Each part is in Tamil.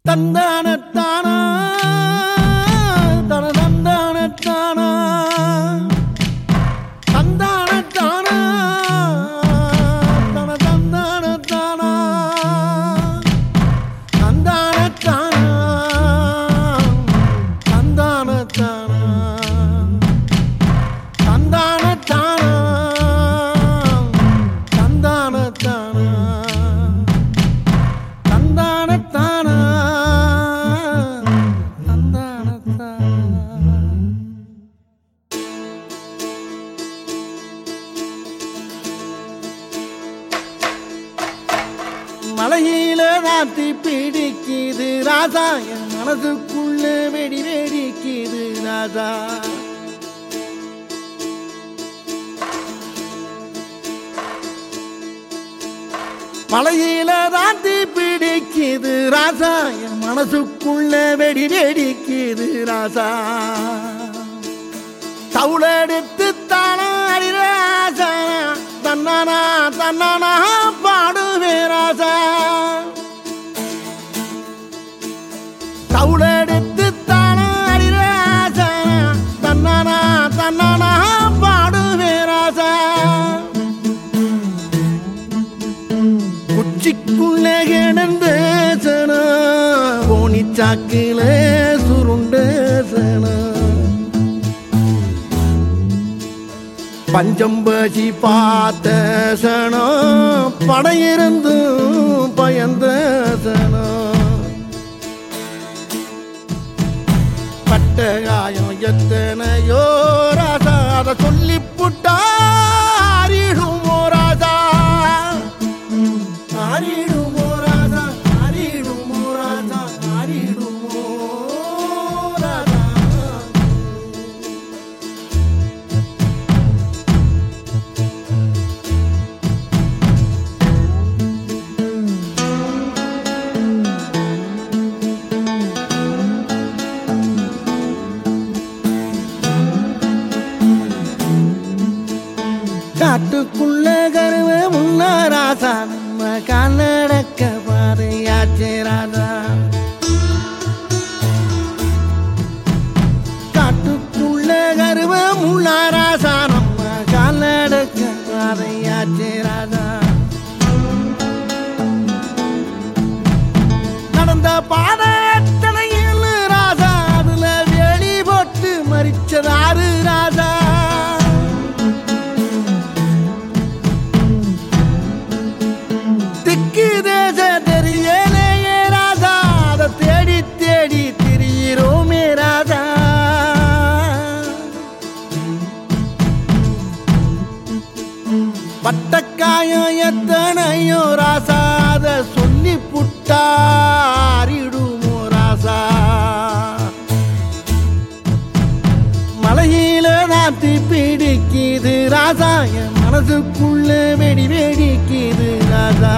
தந்தானத்தானா தன தந்தானத்தானா தந்தானத்தானா தன தந்தானத்தானா தந்தானத்தானா தந்தானத்தானா தந்தானத்தானா தந்தானத்தானா தந்தானத்தானா மலையில ராத்தி பிடிக்குது ராஜா என் மனதுக்குள்ள வெடி வெடிக்குது ராஜா மலையில ராத்தி பிடிக்குது ராஜா என் மனசுக்குள்ள வெடி வெடிக்குது ராஜா தவுளெடுத்து தானாடி ராஜா தன்னானா தன்னானா பாடுவே ராஜா தவுளெடுத்து தானாடி ராஜா தன்னானா தன்னானா பாடுவே ராஜா குச்சிக்குள்ள கிடந்த சனா போனிச்சாக்கில சுருண்ட சனா பஞ்சம்பசி பார்த்த சனம் படையிருந்தும் பயந்த சனம் பட்ட காயம் எத்தனையோ ராஜா அதை சொல்லி புட்டாரிடுமோ ராஜா ஆரிடுமோ ராஜா ஆரிடுமோ ராஜா ஆரிடுமோ ராஜா காட்டுக்குள்ள கருவ முன்ன ராசா நம்ம காலடக்க பாதையாச்சே ராஜா காட்டுக்குள்ள கருவ முன்ன ராசா நம்ம காலடக்க பாதையாச்சே ராஜா நடந்த பாதையில் ராஜா அதுல வெளி போட்டு மறிச்சதாரு ராஜா பட்டக்காயம் எத்தனையோ ராசா அத சொல்லி புட்டாரிடுமோ ராசா மலையில நாத்தி பிடிக்குது ராசா என் மனசுக்குள்ள வெடி வெடிக்குது ராசா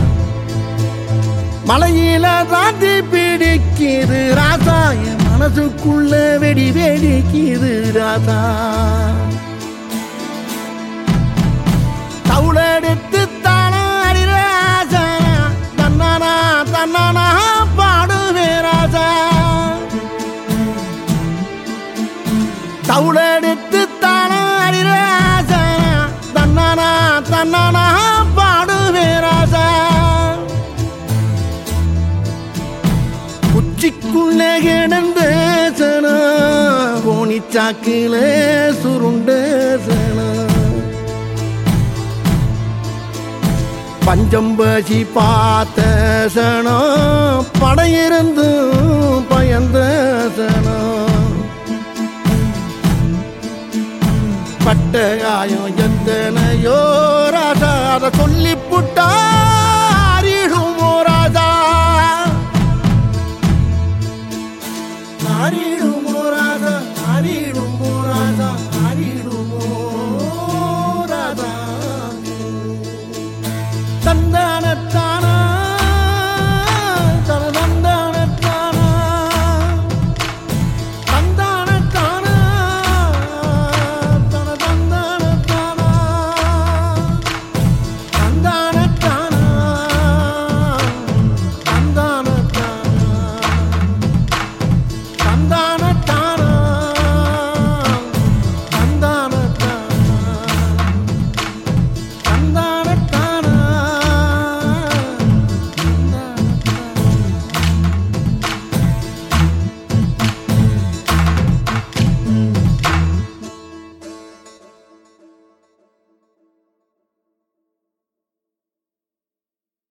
மலையில நாத்தி பிடிக்குது ராசா என் மனசுக்குள்ள வெடி வெடிக்குது ராசா தவுளெடுத்து தானாடி ராஜா தன்னானா தன்னானா பாடுவே ராஜா தவுளெடுத்து தானாடி ராஜா தன்னானா தன்னானா பாடுவே ராஜா குச்சிக்குள்ள கிடந்த சனா போனிச்சாக்கில சுருண்ட சனா பஞ்சம்பசி பார்த்த சனம் படையிருந்தும் பயந்த சனம் பட்ட காயம் எத்தனையோ ராசா அதை